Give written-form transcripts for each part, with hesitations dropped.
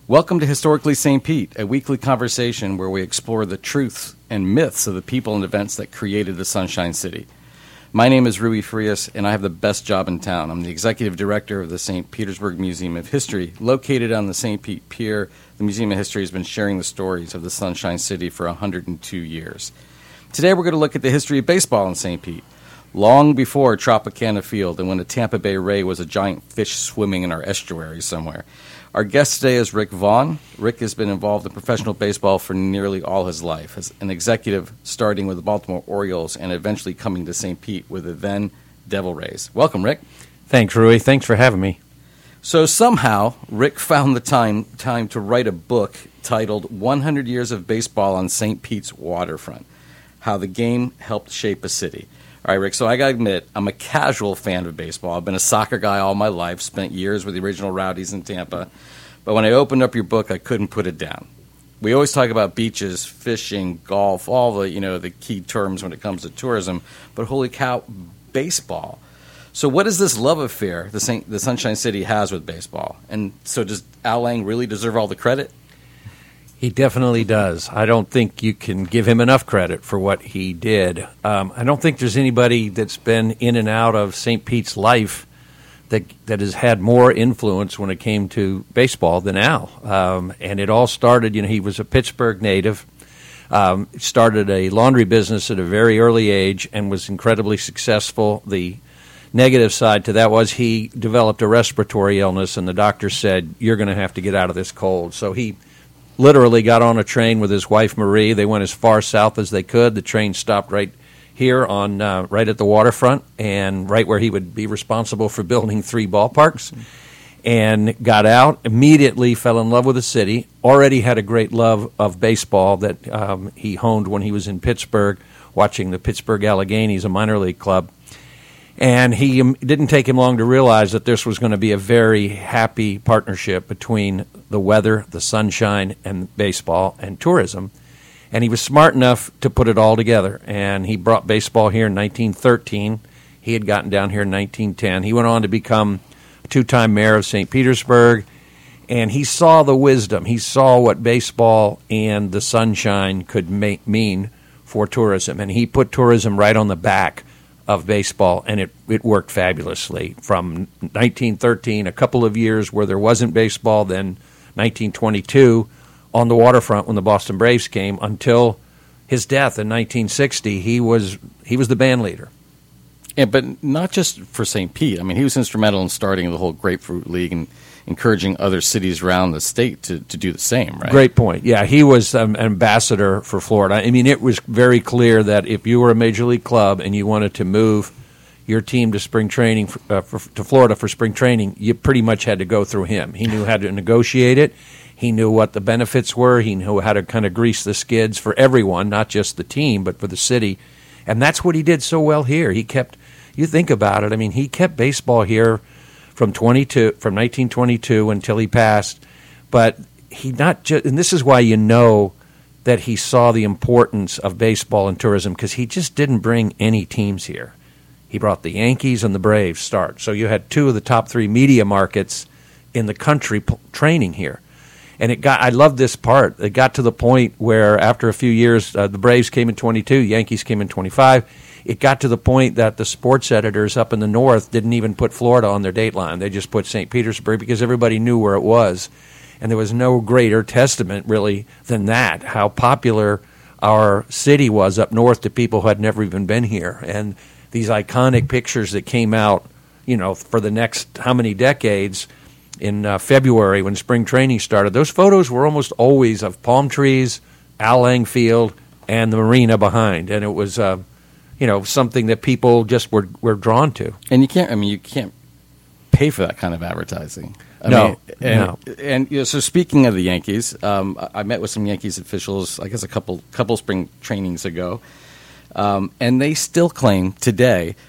Welcome to Historically St. Pete, a weekly conversation where we explore the truths and myths of the people and events that created the Sunshine City. My name is Rui Frias, and I have the best job in town. I'm the executive director of the St. Petersburg Museum of History. Located on the St. Pete Pier, the Museum of History has been sharing the stories of the Sunshine City for 102 years. Today we're going to look at the history of baseball in St. Pete. Long before Tropicana Field and when the Tampa Bay Ray was a giant fish swimming in our estuary somewhere. Our guest today is Rick Vaughn. Rick has been involved in professional baseball for nearly all his life, as an executive starting with the Baltimore Orioles and eventually coming to St. Pete with the then Devil Rays. Welcome, Rick. Thanks, Rui. Thanks for having me. So somehow, Rick found the time to write a book titled 100 Years of Baseball on St. Pete's Waterfront, How the Game Helped Shape a City. All right, Rick, so I got to admit, I'm a casual fan of baseball. I've been a soccer guy all my life, spent years with the original Rowdies in Tampa. But when I opened up your book, I couldn't put it down. We always talk about beaches, fishing, golf, all the key terms when it comes to tourism. But holy cow, baseball. So what is this love affair the Sunshine City has with baseball? And so does Al Lang really deserve all the credit? He definitely does. I don't think you can give him enough credit for what he did. I don't think there's anybody that's been in and out of St. Pete's life that has had more influence when it came to baseball than Al. And it all started, he was a Pittsburgh native, started a laundry business at a very early age and was incredibly successful. The negative side to that was he developed a respiratory illness, and the doctor said, you're going to have to get out of this cold. So he literally got on a train with his wife Marie. They went as far south as they could. The train stopped right here on right at the waterfront, and right where he would be responsible for building 3 ballparks. And got out, immediately fell in love with the city. Already had a great love of baseball that he honed when he was in Pittsburgh, watching the Pittsburgh Alleghenies, a minor league club. And he didn't take him long to realize that this was going to be a very happy partnership between the weather, the sunshine, and baseball and tourism. And he was smart enough to put it all together. And he brought baseball here in 1913. He had gotten down here in 1910. He went on to become a 2-time mayor of St. Petersburg. And he saw the wisdom. He saw what baseball and the sunshine could mean for tourism. And he put tourism right on the back of baseball, and it worked fabulously. From 1913, a couple of years where there wasn't baseball, then 1922 on the waterfront when the Boston Braves came, until his death in 1960, he was the band leader. Yeah, but not just for St. Pete. I mean, he was instrumental in starting the whole Grapefruit League and encouraging other cities around the state to do the same, right? Great point. Yeah, he was an ambassador for Florida. I mean, it was very clear that if you were a major league club and you wanted to move your team to spring training to Florida for spring training, you pretty much had to go through him. He knew how to negotiate it. He knew what the benefits were. He knew how to kind of grease the skids for everyone, not just the team, but for the city. And that's what he did so well here. You think about it, I mean, he kept baseball here from 1922 until he passed, but he not just, and this is why you know that he saw the importance of baseball and tourism, because he just didn't bring any teams here. He brought the Yankees and the Braves start, so you had 2 of the top 3 media markets in the country training here. And I love this part. It got to the point where after a few years, the Braves came in 22, Yankees came in 25. It got to the point that the sports editors up in the north didn't even put Florida on their dateline. They just put St. Petersburg because everybody knew where it was. And there was no greater testament, really, than that, how popular our city was up north to people who had never even been here. And these iconic pictures that came out, for the next how many decades in February when spring training started, those photos were almost always of palm trees, Al Lang Field, and the marina behind. And it was something that people just were drawn to. And you can't pay for that kind of advertising. No. So speaking of the Yankees, I met with some Yankees officials, I guess a couple spring trainings ago, and they still claim today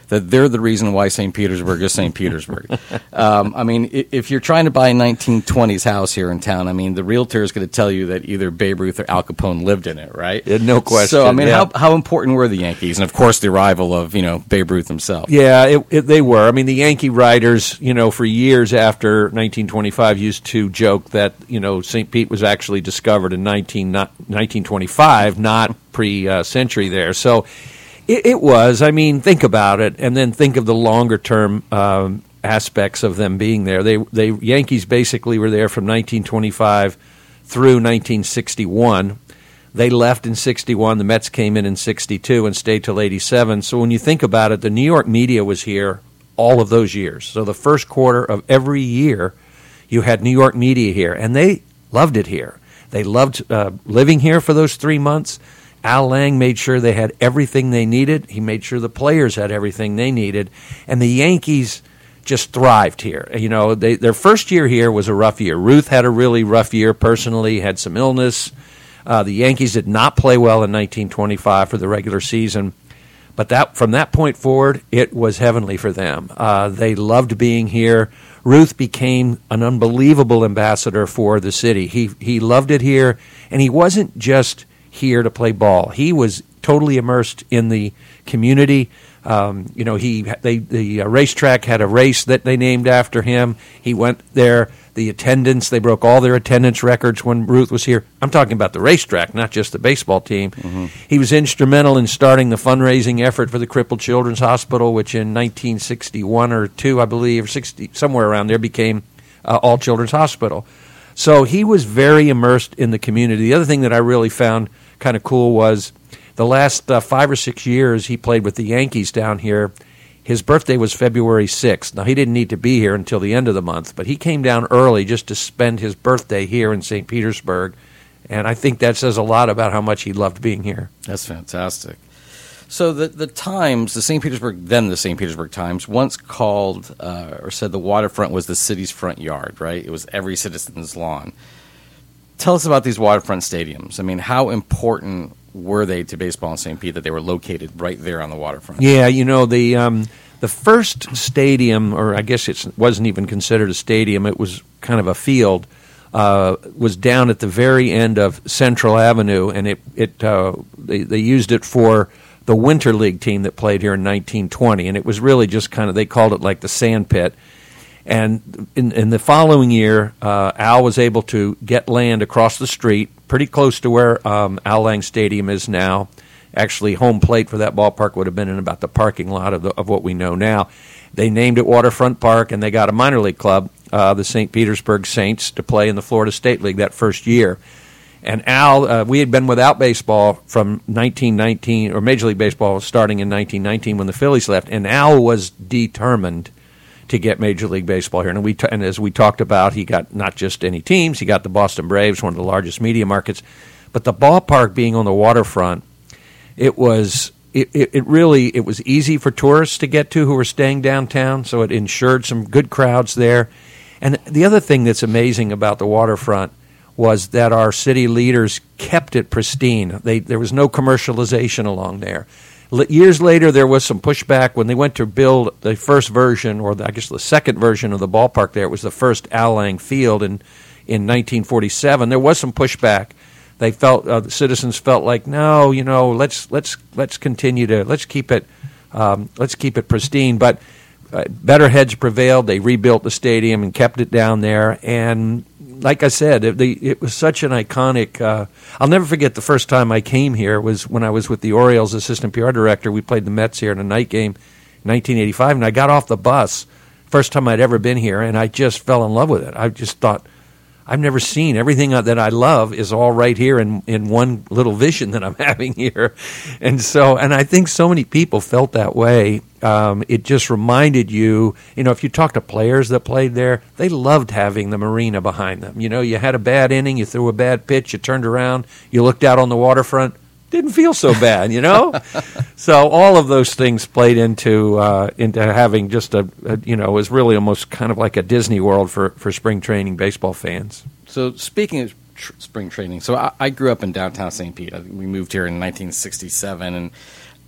that they're the reason why St. Petersburg is St. Petersburg. I mean, if you're trying to buy a 1920s house here in town, I mean, the realtor is going to tell you that either Babe Ruth or Al Capone lived in it, right? Yeah, no question. So, I mean, how important were the Yankees? And, of course, the arrival of, Babe Ruth himself. Yeah, they were. I mean, the Yankee writers, for years after 1925 used to joke that, St. Pete was actually discovered in 1925, not pre-century there. So it was. I mean, think about it, and then think of the longer-term aspects of them being there. They Yankees basically were there from 1925 through 1961. They left in 61. The Mets came in 62 and stayed till 87. So when you think about it, the New York media was here all of those years. So the first quarter of every year, you had New York media here, and they loved it here. They loved living here for those 3 months. Al Lang made sure they had everything they needed. He made sure the players had everything they needed. And the Yankees just thrived here. Their first year here was a rough year. Ruth had a really rough year personally, had some illness. The Yankees did not play well in 1925 for the regular season. But from that point forward, it was heavenly for them. They loved being here. Ruth became an unbelievable ambassador for the city. He loved it here, and he wasn't just here to play ball. He was totally immersed in the community. The racetrack had a race that they named after him. He went there. The attendance, they broke all their attendance records when Ruth was here. I'm talking about the racetrack, not just the baseball team. Mm-hmm. He was instrumental in starting the fundraising effort for the Crippled Children's Hospital, which in 1961 or 2, I believe, or 60, somewhere around there, became All Children's Hospital. So he was very immersed in the community. The other thing that I really found kind of cool was the last 5 or 6 years he played with the Yankees down here. His birthday was February 6th. Now, he didn't need to be here until the end of the month, but he came down early just to spend his birthday here in St. Petersburg, and I think that says a lot about how much he loved being here. That's fantastic. So the Times, the St. Petersburg Times, once called or said the waterfront was the city's front yard, right? It was every citizen's lawn. Tell us about these waterfront stadiums. I mean, how important were they to baseball in St. Pete that they were located right there on the waterfront? Yeah, the first stadium, or I guess it wasn't even considered a stadium, it was kind of a field, was down at the very end of Central Avenue, and they used it for the Winter League team that played here in 1920, and it was really just kind of, they called it like the sand pit. And in the following year, Al was able to get land across the street, pretty close to where Al Lang Stadium is now. Actually, home plate for that ballpark would have been in about the parking lot of what we know now. They named it Waterfront Park, and they got a minor league club, the St. Petersburg Saints, to play in the Florida State League that first year. And Al, we had been without baseball from 1919, or Major League Baseball starting in 1919 when the Phillies left, and Al was determined to get Major League Baseball here. And as we talked about, he got not just any teams, he got the Boston Braves, one of the largest media markets, but the ballpark being on the waterfront, it was easy for tourists to get to who were staying downtown, so it ensured some good crowds there. And the other thing that's amazing about the waterfront was that our city leaders kept it pristine. There was no commercialization along there. Years later, there was some pushback when they went to build the first version, or I guess the second version of the ballpark there. It was the first Al Lang Field in 1947. There was some pushback. They felt the citizens felt like, no, let's continue to let's keep it pristine. But better heads prevailed. They rebuilt the stadium and kept it down there. And like I said, it was such an iconic. I'll never forget the first time I came here was when I was with the Orioles assistant PR director. We played the Mets here in a night game in 1985, and I got off the bus, first time I'd ever been here, and I just fell in love with it. I just thought, I've never seen everything that I love is all right here in one little vision that I'm having here. And I think so many people felt that way. It just reminded you, if you talk to players that played there, they loved having the marina behind them. You had a bad inning, you threw a bad pitch, you turned around, you looked out on the waterfront, didn't feel so bad, So all of those things played into having just it was really almost kind of like a Disney World for spring training baseball fans. So speaking of spring training, so I grew up in downtown St. Pete. We moved here in 1967, and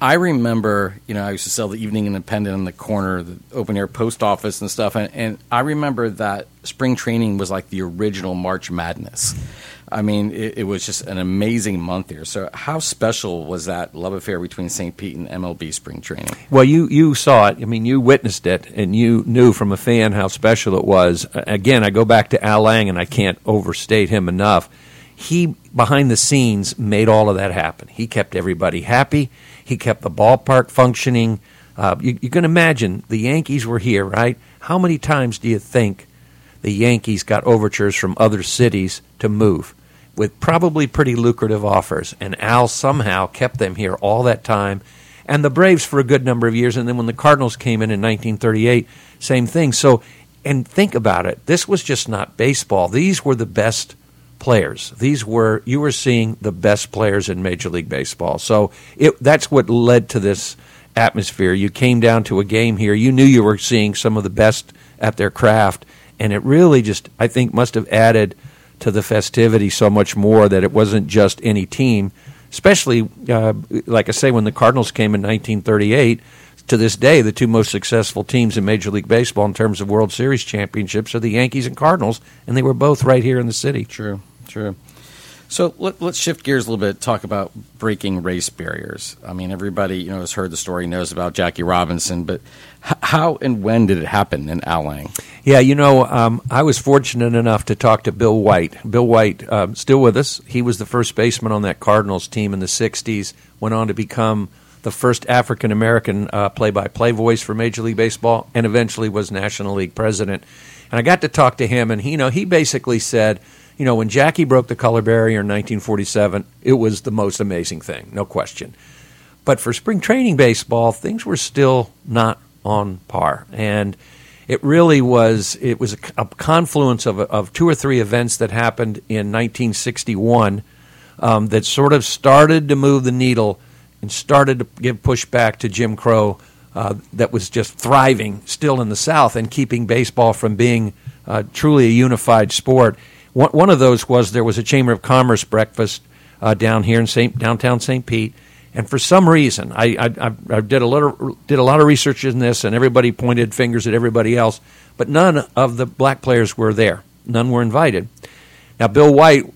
I remember, I used to sell the Evening Independent in the corner, the open air post office and stuff, and I remember that spring training was like the original March Madness. I mean, it was just an amazing month here. So how special was that love affair between St. Pete and MLB spring training? Well, you saw it. I mean, you witnessed it, and you knew from a fan how special it was. Again, I go back to Al Lang, and I can't overstate him enough. He, behind the scenes, made all of that happen. He kept everybody happy. He kept the ballpark functioning. You can imagine the Yankees were here, right? How many times do you think the Yankees got overtures from other cities to move with probably pretty lucrative offers? And Al somehow kept them here all that time. And the Braves for a good number of years. And then when the Cardinals came in 1938, same thing. So, and think about it. This was just not baseball. These were the best players. You were seeing the best players in Major League Baseball. So that's what led to this atmosphere. You came down to a game here. You knew you were seeing some of the best at their craft. And it really just, I think, must have added to the festivity so much more that it wasn't just any team, especially, like I say, when the Cardinals came in 1938. To this day, the two most successful teams in Major League Baseball in terms of World Series championships are the Yankees and Cardinals, and they were both right here in the city. True. So let's shift gears a little bit, talk about breaking race barriers. I mean, everybody has heard the story, knows about Jackie Robinson, but how and when did it happen in Al Lang? Yeah, I was fortunate enough to talk to Bill White. Bill White, still with us. He was the first baseman on that Cardinals team in the 60s, went on to become the first African-American play-by-play voice for Major League Baseball, and eventually was National League president. And I got to talk to him, and he basically said, when Jackie broke the color barrier in 1947, it was the most amazing thing, no question. But for spring training baseball, things were still not on par. And it really was, a confluence of two or three events that happened in 1961 that sort of started to move the needle and started to give pushback to Jim Crow that was just thriving still in the South and keeping baseball from being truly a unified sport. One of those was there was a Chamber of Commerce breakfast down here in downtown St. Pete, and for some reason, I did a lot of research in this, and everybody pointed fingers at everybody else, but none of the black players were there. None were invited. Now, Bill White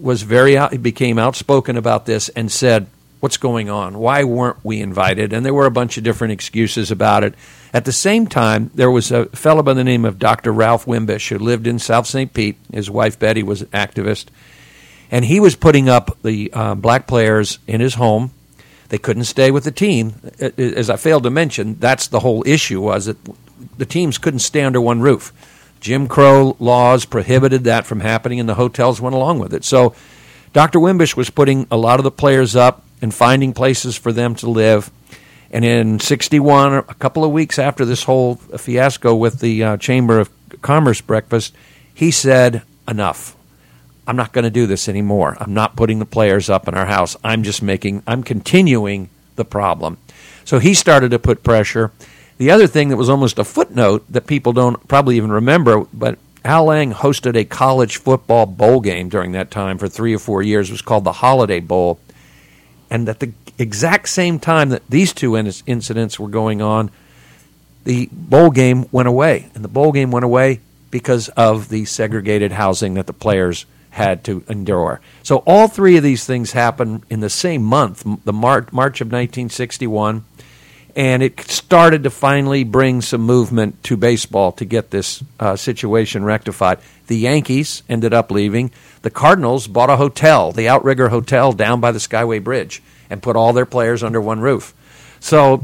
became outspoken about this and said, "What's going on? Why weren't we invited?" And there were a bunch of different excuses about it. At the same time, there was a fellow by the name of Dr. Ralph Wimbish who lived in South St. Pete. His wife, Betty, was an activist. And he was putting up the black players in his home. They couldn't stay with the team. As I failed to mention, that's the whole issue, was that the teams couldn't stay under one roof. Jim Crow laws prohibited that from happening, and the hotels went along with it. So Dr. Wimbish was putting a lot of the players up and finding places for them to live. And in 61, a couple of weeks after this whole fiasco with the Chamber of Commerce breakfast, he said, "Enough. I'm not going to do this anymore. I'm not putting the players up in our house. I'm continuing the problem." So he started to put pressure. The other thing that was almost a footnote that people don't probably even remember, but Al Lang hosted a college football bowl game during that time for 3 or 4 years. It was called the Holiday Bowl. And at the exact same time that these two incidents were going on, the bowl game went away. And the bowl game went away because of the segregated housing that the players had to endure. So all three of these things happened in the same month, the March of 1961, and it started to finally bring some movement to baseball to get this situation rectified. The Yankees ended up leaving. The Cardinals bought a hotel, the Outrigger Hotel, down by the Skyway Bridge, and put all their players under one roof. So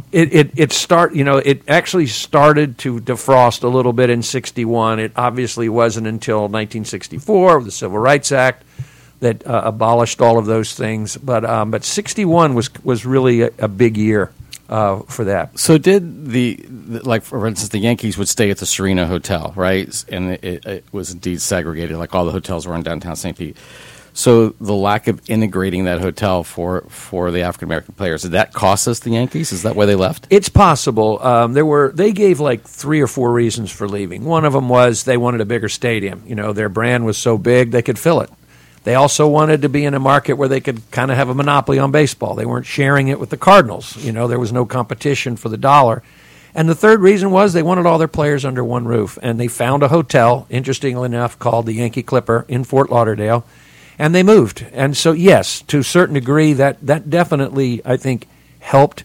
it actually started to defrost a little bit in 61. It obviously wasn't until 1964, the Civil Rights Act, that abolished all of those things. But 61 was really a big year for that. So did for instance, the Yankees would stay at the Serena Hotel, right? And it was indeed segregated, like all the hotels were in downtown St. Pete. So the lack of integrating that hotel for the African American players, did that cost us the Yankees? Is that why they left? It's possible. They gave like 3 or 4 reasons for leaving. One of them was they wanted a bigger stadium. Their brand was so big they could fill it. They also wanted to be in a market where they could kind of have a monopoly on baseball. They weren't sharing it with the Cardinals. You know, there was no competition for the dollar. And the third reason was they wanted all their players under one roof. And they found a hotel, interestingly enough, called the Yankee Clipper in Fort Lauderdale, and they moved. And so, yes, to a certain degree, that definitely, I think, helped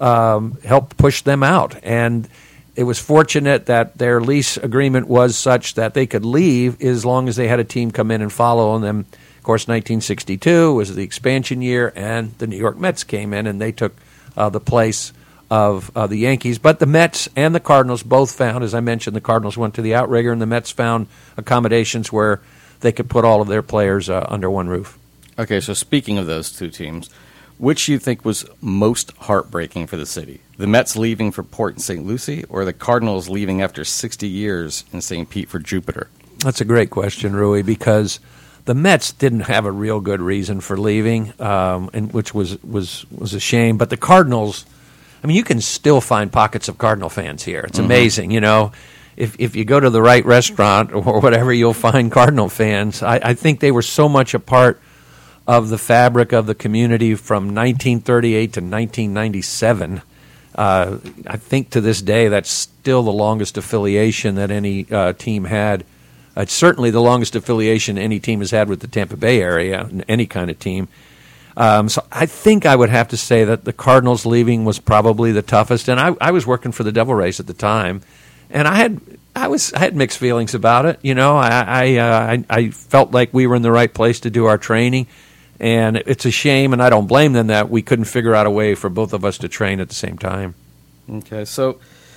push them out. And it was fortunate that their lease agreement was such that they could leave as long as they had a team come in and follow them. Of course, 1962 was the expansion year, and the New York Mets came in, and they took the place of the Yankees. But the Mets and the Cardinals both found, as I mentioned, the Cardinals went to the outrigger, and the Mets found accommodations where they could put all of their players under one roof. Okay, so speaking of those two teams, which do you think was most heartbreaking for the city? The Mets leaving for Port St. Lucie, or the Cardinals leaving after 60 years in St. Pete for Jupiter? That's a great question, Rui, because the Mets didn't have a real good reason for leaving, and which was a shame. But the Cardinals, I mean, you can still find pockets of Cardinal fans here. It's amazing, you know. If you go to the right restaurant or whatever, you'll find Cardinal fans. I think they were so much a part of the fabric of the community from 1938 to 1997. I think to this day that's still the longest affiliation that any team had. It's certainly the longest affiliation any team has had with the Tampa Bay area, any kind of team. So I think I would have to say that the Cardinals leaving was probably the toughest. And I was working for the Devil Rays at the time, and I had mixed feelings about it. You know, I felt like we were in the right place to do our training, and it's a shame, and I don't blame them that we couldn't figure out a way for both of us to train at the same time. Okay, so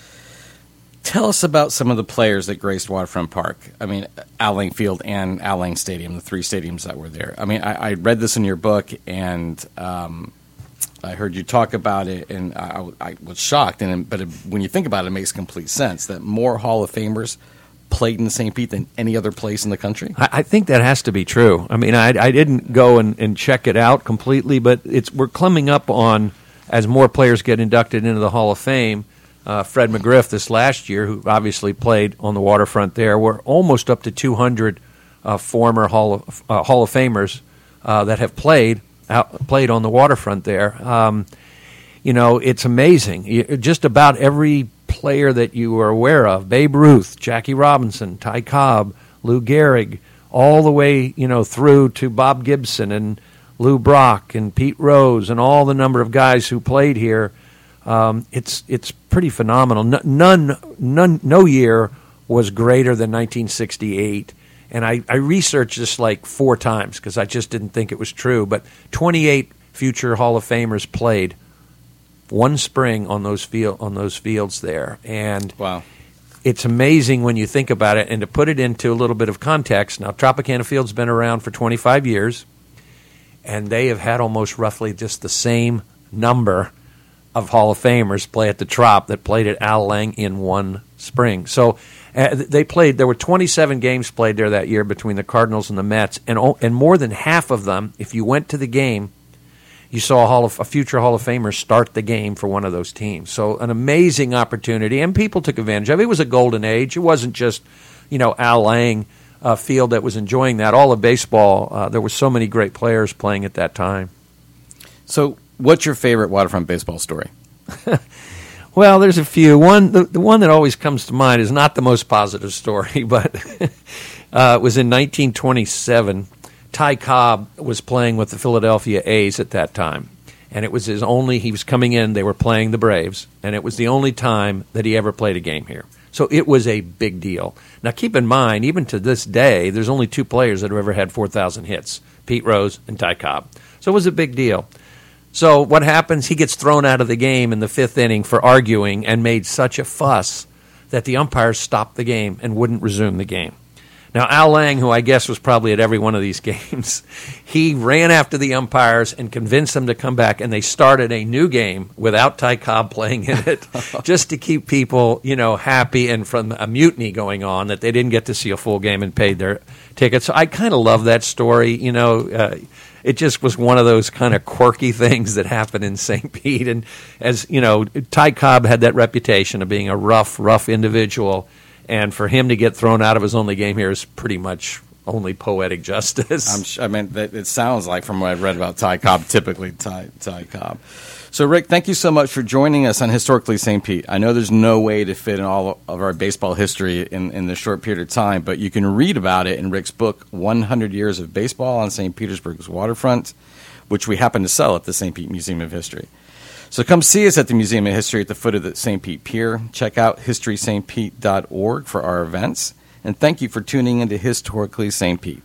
tell us about some of the players that graced Waterfront Park. I mean, Al Lang Field and Al Lang Stadium, the three stadiums that were there. I mean, I read this in your book, and I heard you talk about it, and I was shocked. But when you think about it, it makes complete sense that more Hall of Famers played in St. Pete than any other place in the country. I think that has to be true. I mean, I didn't go and check it out completely, but we're coming up on, as more players get inducted into the Hall of Fame, Fred McGriff this last year, who obviously played on the waterfront there, we're almost up to 200 former Hall of Famers that have played on the waterfront there. You know, it's amazing. Just about every player that you are aware of, Babe Ruth, Jackie Robinson, Ty Cobb, Lou Gehrig, all the way, you know, through to Bob Gibson and Lou Brock and Pete Rose and all the number of guys who played here. It's pretty phenomenal. No year was greater than 1968. And I researched this like 4 times because I just didn't think it was true. But 28 future Hall of Famers played one spring on those fields there. And wow, it's amazing when you think about it. And to put it into a little bit of context, now Tropicana Field's been around for 25 years, and they have had almost roughly just the same number of Hall of Famers play at the Trop that played at Al Lang in one spring. So there were 27 games played there that year between the Cardinals and the Mets, and more than half of them, if you went to the game, you saw a future Hall of Famer start the game for one of those teams. So an amazing opportunity, and people took advantage of it. It was a golden age. It wasn't just, you know, Al Lang Field that was enjoying that. All of baseball, there were so many great players playing at that time. So what's your favorite waterfront baseball story? Well, there's a few. The one that always comes to mind is not the most positive story, but it was in 1927. Ty Cobb was playing with the Philadelphia A's at that time, and it was he was coming in, they were playing the Braves, and it was the only time that he ever played a game here. So it was a big deal. Now, keep in mind, even to this day, there's only 2 players that have ever had 4,000 hits, Pete Rose and Ty Cobb. So it was a big deal. So what happens? He gets thrown out of the game in the 5th inning for arguing and made such a fuss that the umpires stopped the game and wouldn't resume the game. Now, Al Lang, who I guess was probably at every one of these games, he ran after the umpires and convinced them to come back, and they started a new game without Ty Cobb playing in it just to keep people, you know, happy and from a mutiny going on that they didn't get to see a full game and paid their tickets. So I kind of love that story, you know. It just was one of those kind of quirky things that happened in St. Pete. And as you know, Ty Cobb had that reputation of being a rough individual. And for him to get thrown out of his only game here is pretty much only poetic justice. It sounds like, from what I've read about Ty Cobb, typically Ty Cobb. So, Rick, thank you so much for joining us on Historically St. Pete. I know there's no way to fit in all of our baseball history in this short period of time, but you can read about it in Rick's book, 100 Years of Baseball on St. Petersburg's Waterfront, which we happen to sell at the St. Pete Museum of History. So come see us at the Museum of History at the foot of the St. Pete Pier. Check out historystpete.org for our events. And thank you for tuning into Historically St. Pete.